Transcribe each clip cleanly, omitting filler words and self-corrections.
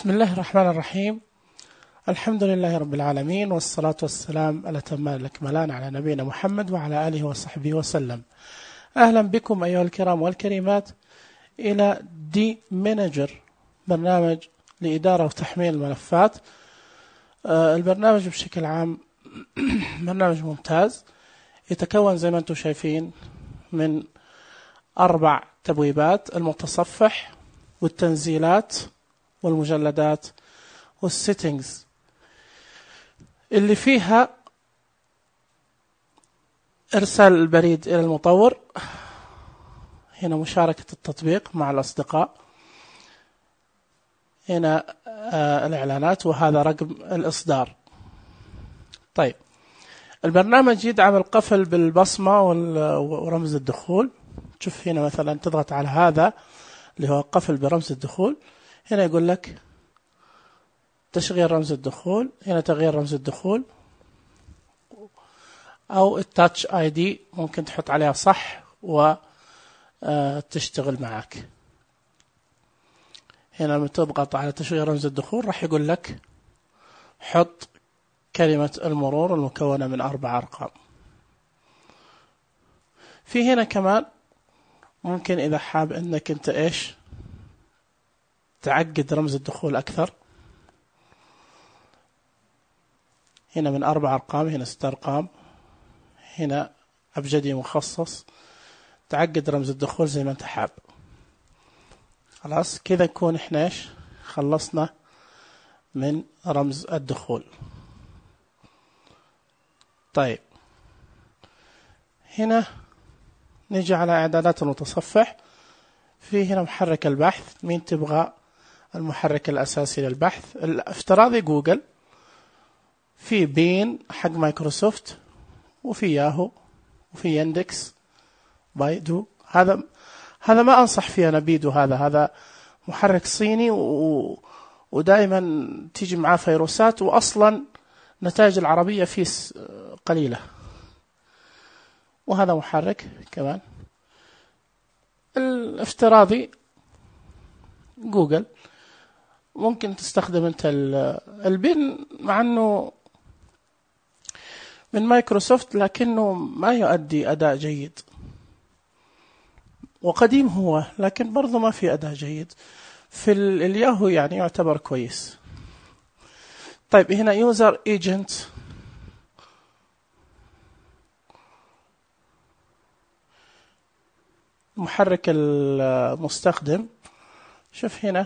بسم الله الرحمن الرحيم. الحمد لله رب العالمين، والصلاة والسلام الأتمان الأكملان على نبينا محمد وعلى آله وصحبه وسلم. أهلا بكم أيها الكرام والكريمات إلى دي مانجر، برنامج لإدارة وتحميل الملفات. البرنامج بشكل عام برنامج ممتاز، يتكون زي ما أنتم شايفين من 4 تبويبات: المتصفح والتنزيلات والمجلدات والسيتنجز، اللي فيها إرسال البريد إلى المطور، هنا مشاركة التطبيق مع الأصدقاء، هنا الإعلانات، وهذا رقم الإصدار. طيب، البرنامج يدعم القفل بالبصمة ورمز الدخول. تشوف هنا مثلا تضغط على هذا اللي هو قفل برمز الدخول، هنا يقول لك تشغيل رمز الدخول، هنا تغيير رمز الدخول، أو التاتش اي دي ممكن تحط عليها صح وتشتغل معك. هنا لما تضغط على تشغيل رمز الدخول راح يقول لك حط كلمة المرور المكونة من 4 أرقام. في هنا كمان ممكن إذا حاب أنك أنت تعقد رمز الدخول أكثر، هنا من 4 أرقام، هنا 6 أرقام، هنا أبجدي مخصص، تعقد رمز الدخول زي ما أنت حاب. خلاص كذا نكون إحنا خلصنا من رمز الدخول. طيب، هنا نيجي على إعدادات المتصفح. في هنا محرك البحث، مين تبغى المحرك الأساسي للبحث؟ الافتراضي جوجل، في بين حق مايكروسوفت، وفي ياهو، وفي يندكس، بايدو. هذا ما أنصح فيه أنا بيدو، هذا محرك صيني ودائما تيجي معاه فيروسات، وأصلا نتائج العربية فيه قليلة. وهذا محرك كمان الافتراضي جوجل. ممكن تستخدم انت البين مع انه من مايكروسوفت، لكنه ما يؤدي أداء جيد، وقديم هو لكن برضه ما في أداء جيد. في الياهو يعني يعتبر كويس. طيب، هنا يوزر ايجنت، محرك المستخدم. شوف هنا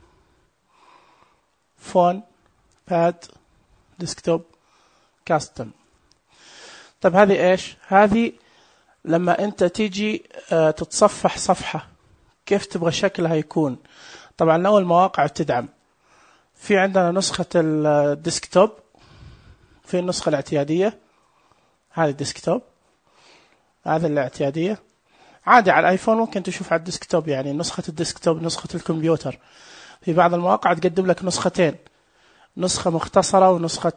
فون، باد، ديسكتوب، كاستم. طيب هذه هذه لما انت تيجي تتصفح صفحة كيف تبغى شكلها يكون. طبعا لو المواقع تدعم، في عندنا نسخة الديسكتوب، في النسخة الاعتيادية، هذه الديسكتوب، هذه الاعتيادية. عادي على الايفون ممكن تشوف على الديسكتوب، يعني نسخة الديسكتوب نسخة الكمبيوتر. في بعض المواقع تقدم لك نسختين، نسخة مختصرة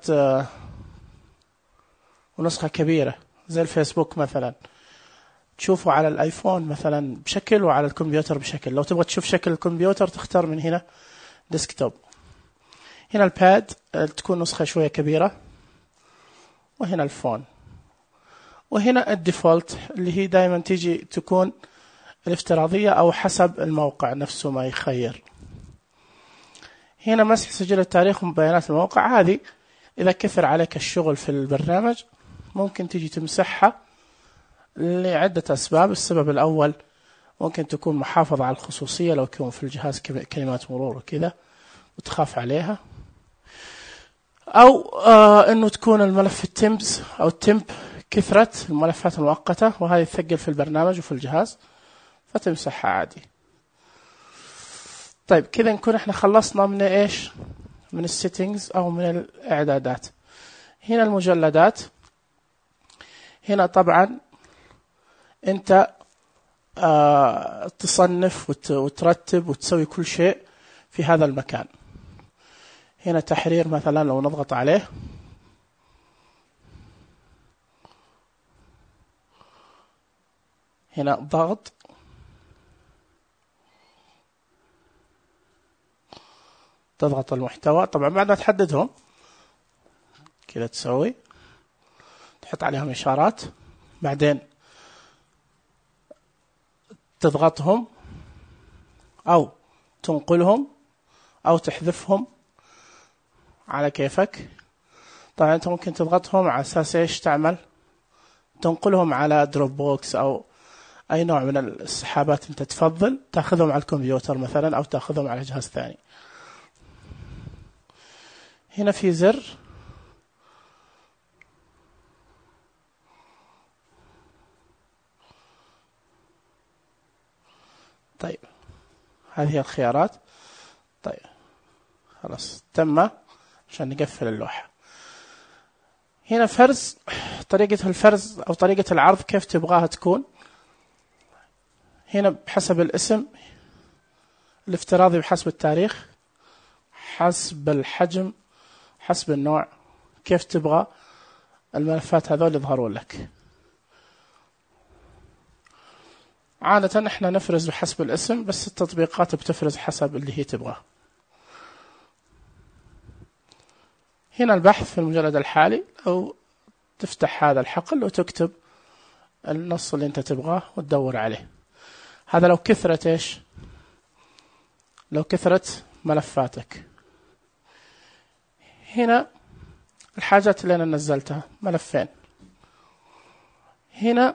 ونسخة كبيرة، زي الفيسبوك مثلا، تشوفه على الايفون مثلا بشكل وعلى الكمبيوتر بشكل. لو تبغى تشوف شكل الكمبيوتر تختار من هنا ديسكتوب. هنا الباد تكون نسخة شوية كبيرة، وهنا الفون، وهنا الديفولت اللي هي دائما تيجي تكون الافتراضية أو حسب الموقع نفسه ما يخير. هنا مسح سجل التاريخ وبيانات الموقع. هذه إذا كثر عليك الشغل في البرنامج ممكن تيجي تمسحها لعدة أسباب. السبب الأول ممكن تكون محافظة على الخصوصية، لو يكون في الجهاز كلمات مرور وكذا وتخاف عليها، أو أنه تكون الملف التمبز أو التمب كثرة الملفات المؤقتة، وهذه تثقل في البرنامج وفي الجهاز فتمسحها عادي. طيب كذا نكون احنا خلصنا من من السيتنجز أو من الإعدادات. هنا المجلدات، هنا طبعا أنت تصنف وترتب وتسوي كل شيء في هذا المكان. هنا تحرير مثلا، لو نضغط عليه هنا ضغط، تضغط المحتوى، طبعا بعد ما تحددهم كذا تسوي تحط عليهم إشارات، بعدين تضغطهم أو تنقلهم أو تحذفهم على كيفك. طبعا أنت ممكن تضغطهم على أساس إيش تعمل، تنقلهم على دروب بوكس أو أي نوع من السحابات أنت تفضل، تأخذهم على الكمبيوتر مثلا أو تأخذهم على جهاز ثاني. هنا في زر طيب، هذه هي الخيارات. طيب خلاص تم، عشان نقفل اللوحة. هنا فرز، طريقة الفرز أو طريقة العرض كيف تبغاها تكون. هنا بحسب الاسم الافتراضي، بحسب التاريخ، حسب الحجم، حسب النوع، كيف تبغى الملفات هذول يظهرون لك. عادة احنا نفرز بحسب الاسم، بس التطبيقات بتفرز حسب اللي هي تبغاه. هنا البحث في المجلد الحالي، أو تفتح هذا الحقل وتكتب النص اللي انت تبغاه وتدور عليه. هذا لو كثرت ايش، لو كثرت ملفاتك. هنا الحاجات اللي انا نزلتها ملفين. هنا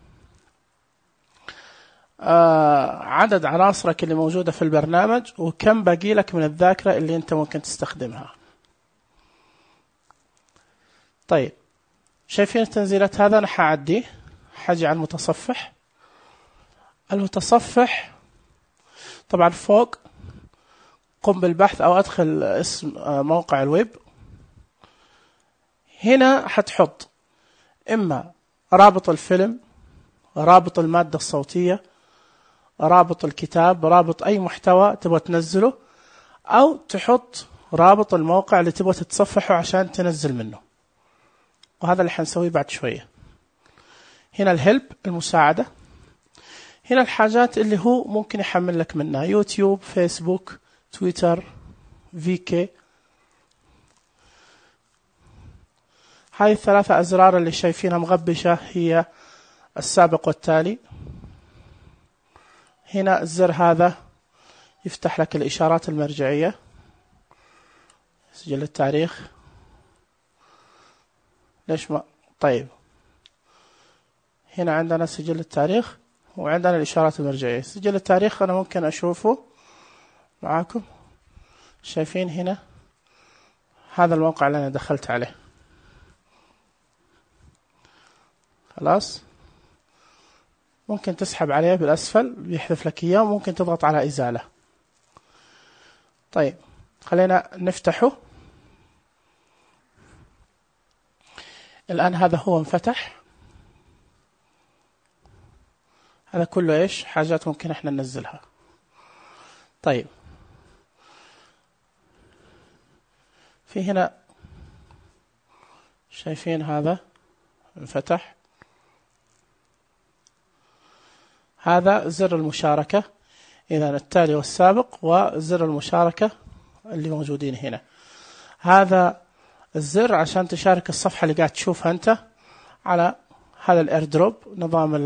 عدد عناصرك اللي موجودة في البرنامج وكم باقي لك من الذاكرة اللي انت ممكن تستخدمها. طيب شايفين التنزيلات هذا، انا حعديه، حاجي على المتصفح. المتصفح طبعا فوق قم بالبحث او ادخل اسم موقع الويب. هنا حتحط اما رابط الفيلم، رابط المادة الصوتية، رابط الكتاب، رابط اي محتوى تبغى تنزله، او تحط رابط الموقع اللي تبغى تتصفحه عشان تنزل منه، وهذا اللي حنسويه بعد شوية. هنا الهلب، المساعدة. هنا الحاجات اللي هو ممكن يحمل لك منها، يوتيوب، فيسبوك، تويتر، فيكي. هاي الثلاثة أزرار اللي شايفينها مغبشة هي السابق والتالي. هنا الزر هذا يفتح لك الإشارات المرجعية، سجل التاريخ. ليش ما طيب، هنا عندنا سجل التاريخ وعندنا الإشارات المرجعية. سجل التاريخ أنا ممكن أشوفه معاكم، شايفين هنا هذا الموقع اللي أنا دخلت عليه. خلاص ممكن تسحب عليه بالأسفل بيحذف لك إياه، وممكن تضغط على إزالة. طيب خلينا نفتحه الآن. هذا هو انفتح. هذا كله إيش، حاجات ممكن إحنا ننزلها. طيب في هنا شايفين هذا انفتح. هذا زر المشاركة، إذا التالي والسابق وزر المشاركة اللي موجودين هنا. هذا الزر عشان تشارك الصفحة اللي قاعد تشوفها أنت على هذا الإيردروب، نظام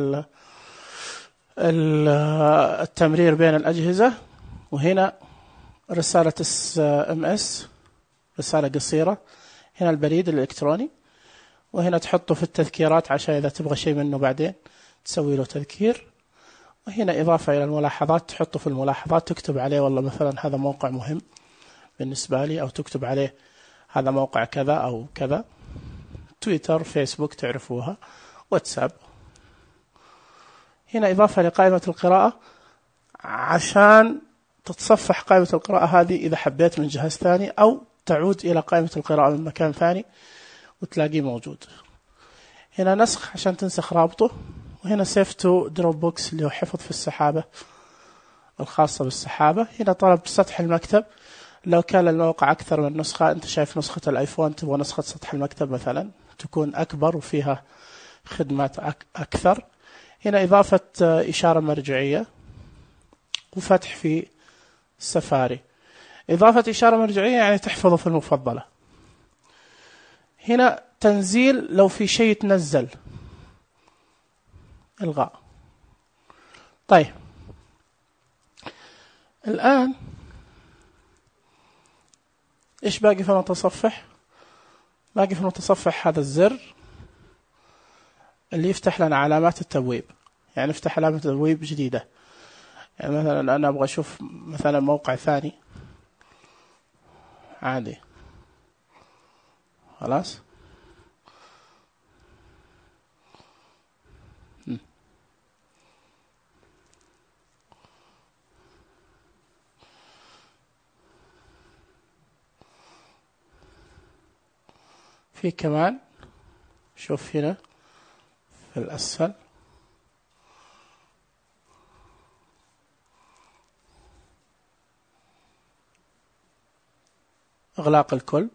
التمرير بين الأجهزة. وهنا رسالة SMS، رسالة قصيرة. هنا البريد الإلكتروني، وهنا تحطه في التذكيرات عشان إذا تبغى شيء منه بعدين تسوي له تذكير. وهنا إضافة إلى الملاحظات، تحطه في الملاحظات، تكتب عليه والله مثلا هذا موقع مهم بالنسبة لي، أو تكتب عليه هذا موقع كذا أو كذا. تويتر، فيسبوك تعرفوها، واتساب. هنا إضافة لقائمة القراءة عشان تتصفح قائمة القراءة هذه إذا حبيت من جهاز ثاني، أو تعود إلى قائمة القراءة من مكان ثاني وتلاقيه موجود. هنا نسخ عشان تنسخ رابطه. وهنا سيف تو دروب بوكس اللي هو حفظ في السحابة الخاصة بالسحابة. هنا طلب سطح المكتب، لو كان الموقع أكثر من نسخة، أنت شايف نسخة الآيفون تبغى نسخة سطح المكتب مثلا تكون أكبر وفيها خدمات أكثر. هنا إضافة إشارة مرجعية وفتح في السفاري. إضافة إشارة مرجعية يعني تحفظه في المفضلة. هنا تنزيل لو في شيء يتنزل، إلغاء. طيب الآن إيش باقي في المتصفح؟ باقي في المتصفح هذا الزر اللي يفتح لنا علامات التبويب، يعني نفتح علامة تبويب جديدة. يعني مثلا أنا أبغى أشوف مثلا موقع ثاني عادي، خلاص. في كمان شوف هنا في الأسفل إغلاق الكل.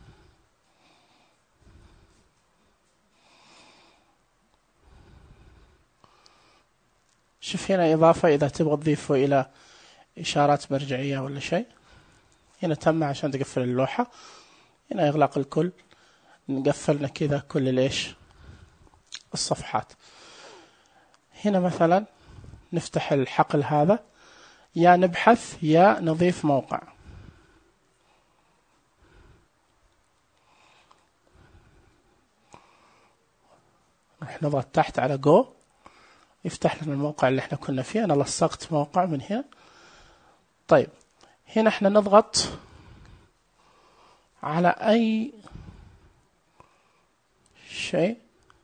شوف هنا إضافة إذا تبغى تضيفه إلى إشارات مرجعية ولا شيء. هنا تم عشان تقفل اللوحة. هنا إغلاق الكل، نقفلنا كذا كل ليش الصفحات. هنا مثلا نفتح الحقل هذا، يا نبحث يا نضيف موقع. نروح نضغط تحت على جو، يفتح لنا الموقع اللي احنا كنا فيه. انا لصقت موقع من هنا. طيب هنا احنا نضغط على اي شيء.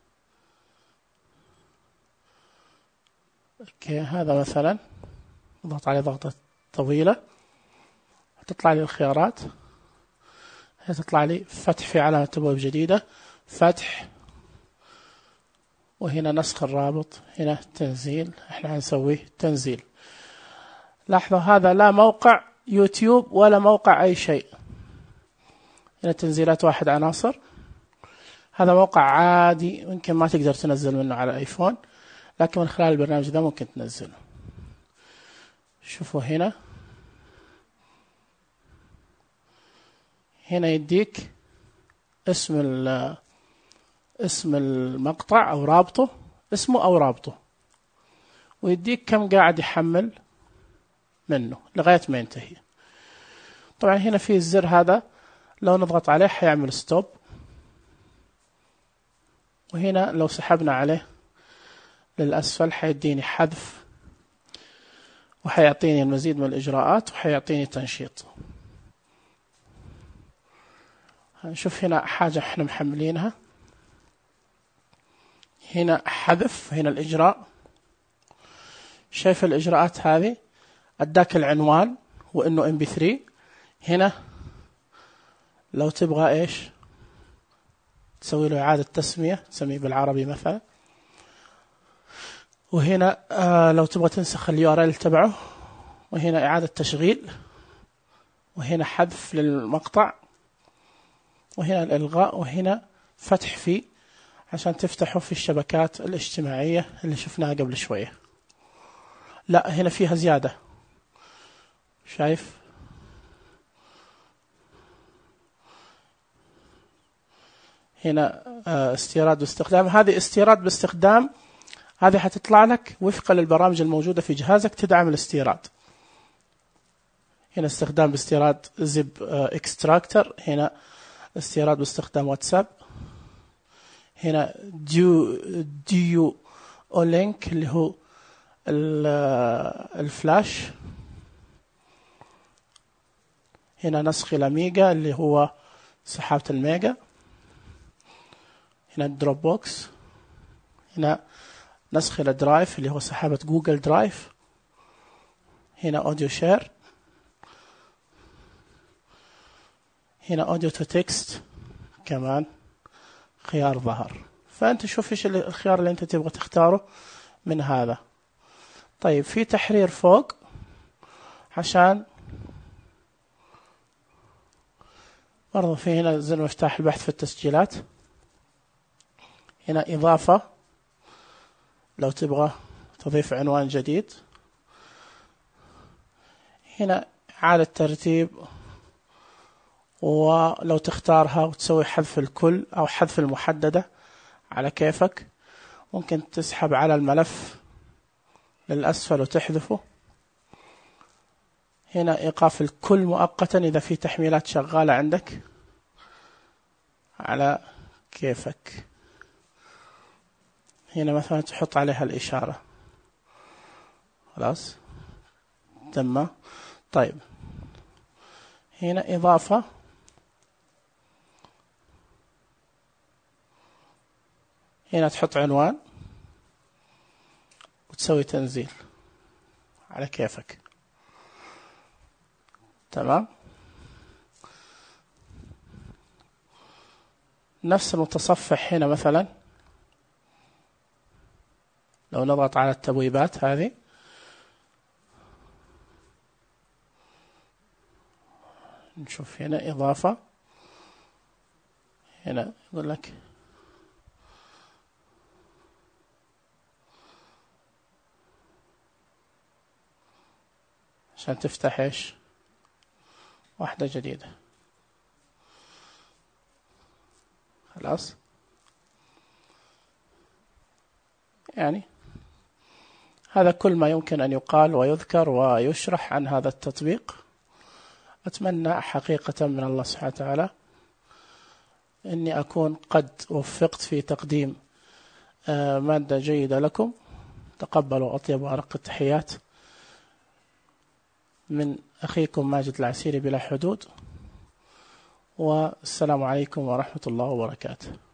اوكي هذا مثلا نضغط عليه ضغطة طويلة، تطلع لي الخيارات. تطلع لي فتح في علامة تبويب جديدة، فتح، وهنا نسخ الرابط، هنا تنزيل. احنا هنسويه تنزيل. لاحظوا هذا لا موقع يوتيوب ولا موقع اي شيء. هنا تنزيلات واحد عناصر. هذا موقع عادي يمكن ما تقدر تنزل منه على الايفون، لكن من خلال البرنامج ده ممكن تنزله. شوفوا هنا يديك اسم المقطع او رابطه، اسمه او رابطه، ويديك كم قاعد يحمل منه لغاية ما ينتهي. طبعا هنا في الزر هذا لو نضغط عليه حيعمل ستوب، وهنا لو سحبنا عليه للأسفل حيديني حذف، وحيعطيني المزيد من الإجراءات، وحيعطيني تنشيط. هنشوف هنا حاجة احنا محملينها. هنا حذف، هنا الإجراء. شايف الإجراءات هذه؟ أداك العنوان وإنه MP3. هنا لو تبغى إيش تسوي له إعادة تسمية، تسميه بالعربي مثلا. وهنا لو تبغى تنسخ الURL تبعه، وهنا إعادة تشغيل، وهنا حذف للمقطع، وهنا الإلغاء، وهنا فتح فيه عشان تفتحه في الشبكات الاجتماعية اللي شفناها قبل شوية. لا هنا فيها زيادة، شايف؟ هنا استيراد واستخدام. هذه استيراد باستخدام، هذه حتطلع لك وفقا للبرامج الموجودة في جهازك تدعم الاستيراد. هنا استخدام باستيراد زب اكستراكتر. هنا استيراد باستخدام واتساب. هنا ديو اولينك اللي هو الفلاش. هنا نسخ إلى ميجا اللي هو سحابة الميجا. هنا الدروب بوكس. هنا نسخ إلى درايف اللي هو سحابة جوجل درايف. هنا أوديو شير. هنا أوديو تو تكست كمان خيار ظهر. فأنت شوف إيش الخيار اللي أنت تبغى تختاره من هذا. طيب في تحرير فوق عشان برضو في هنا زر مفتاح البحث في التسجيلات. هنا إضافة لو تبغى تضيف عنوان جديد. هنا إعادة ترتيب ولو تختارها وتسوي حذف الكل أو حذف المحددة على كيفك. ممكن تسحب على الملف للأسفل وتحذفه. هنا إيقاف الكل مؤقتا إذا في تحميلات شغالة عندك على كيفك. هنا مثلا تحط عليها الإشارة. خلاص تم. طيب هنا إضافة. هنا تحط عنوان وتسوي تنزيل على كيفك. تمام. نفس المتصفح هنا مثلا لو نضغط على التبويبات هذه نشوف هنا إضافة. هنا يقول لك عشان تفتح إيش واحدة جديدة. خلاص يعني هذا كل ما يمكن أن يقال ويذكر ويشرح عن هذا التطبيق. أتمنى حقيقة من الله سبحانه وتعالى أني أكون قد وفقت في تقديم مادة جيدة لكم. تقبلوا أطيب وأرق التحيات من أخيكم ماجد العسيري بلا حدود، والسلام عليكم ورحمة الله وبركاته.